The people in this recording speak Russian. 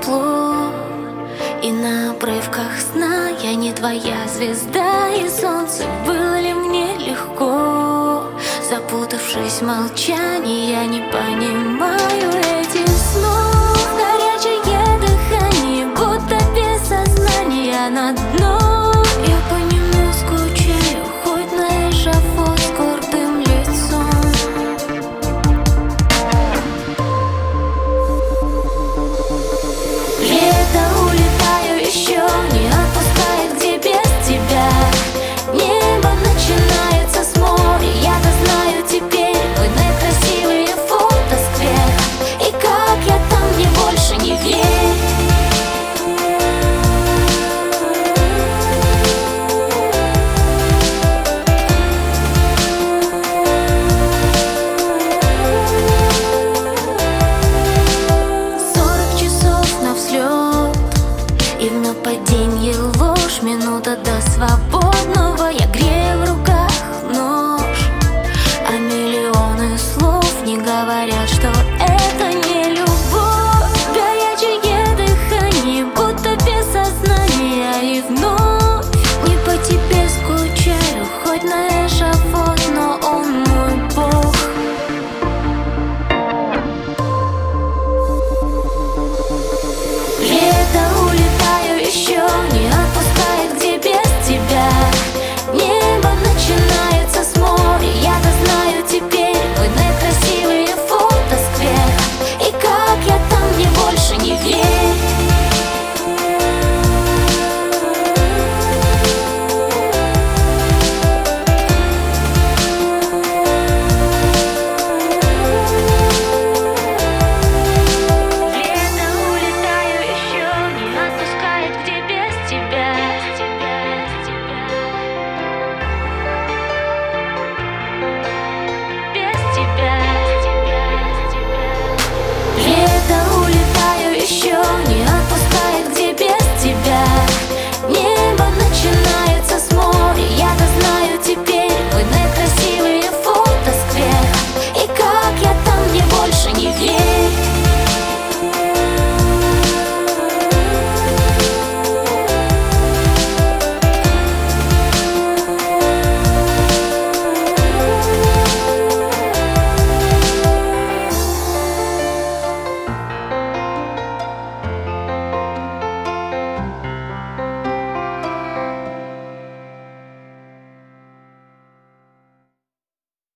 тепло. И на обрывках сна я не твоя звезда, и солнце было ли мне легко. Запутавшись в молчании, я не понимаю этих снов. Горячее дыхание, будто без сознания на дно. Я по нему скучаю, хоть на эшафот с гордым лицом. Лето улетаю, еще не отпускает, где без тебя. Небо начинается с моря, я-то знаю теперь. Твой красивые фото сквер, и как я там, мне больше не верь. И в нападенье ложь, минута до свободного. Я грею в руках нож, а миллионы слов не говорят, что это не любовь. Горячее дыхание, будто без сознания. И вновь не по тебе скучаю, хоть на эшафот, но он мой бог. Лето улетаю, еще не отпускает, где без тебя. Небо начинается с моря, я-то знаю теперь. Твой красивые фото сквер, и как я там, мне больше не верь. Лето улетаю, еще не отпускает, где без тебя.